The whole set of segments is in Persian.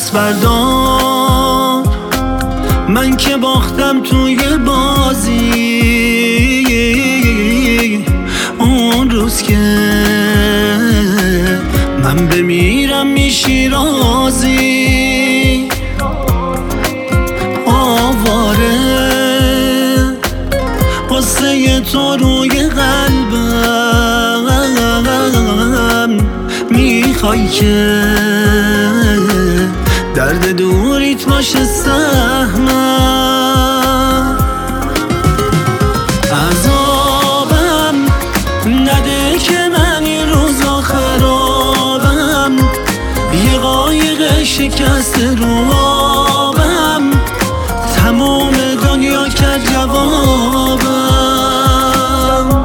دست بردار، من که باختم توی بازی. اون روز که من بمیرم میشی راضی. آواره قصه تو روی قلبم، میخوای که درد دوریت باشه سهمم. عذابم نده که من این روزا خرابم، یه قایق شکسته رو آبم، تمام دنیا کرد جوابم.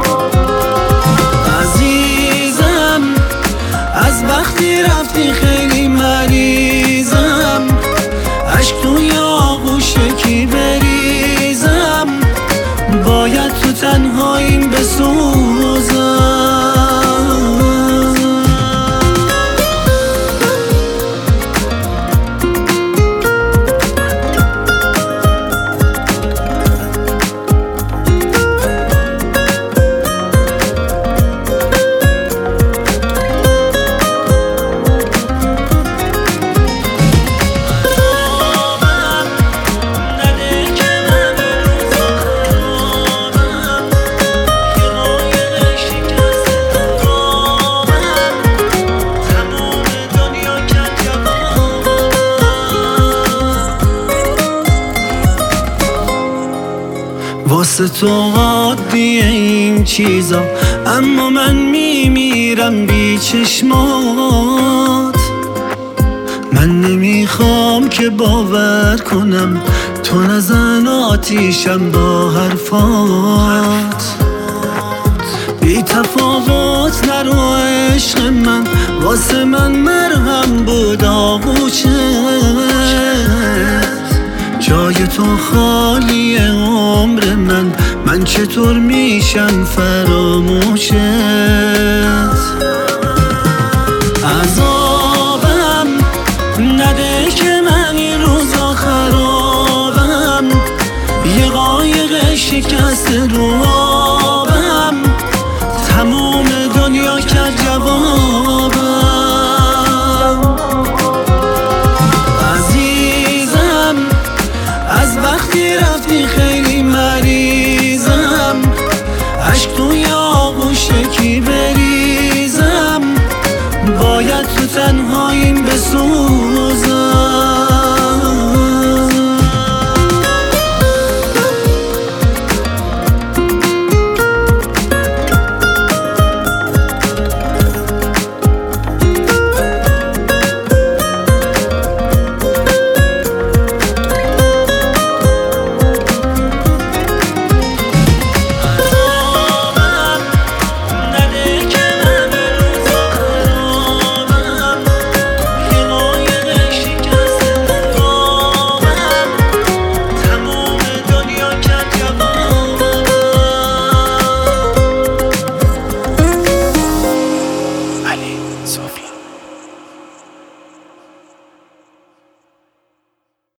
عزیزم از وقتی رفتی خیلی مریضم، عشق توی آغوش کی بریزم، باید تو تنهاییم بسوزم. واسه تو عادیه این چیزا، اما من میمیرم بی چشمات. من نمیخوام که باور کنم تو نزن آتیشم با حرفات. بی تفاوت نرو عشق من، واسه من مرهم بود آغوشت. جای تو خالی عمر من چطور میشم فراموشت. عذابم نده که من این روزا خرابم، یه قایق شکسته رو آبم، تمام دنیا کرد جواب.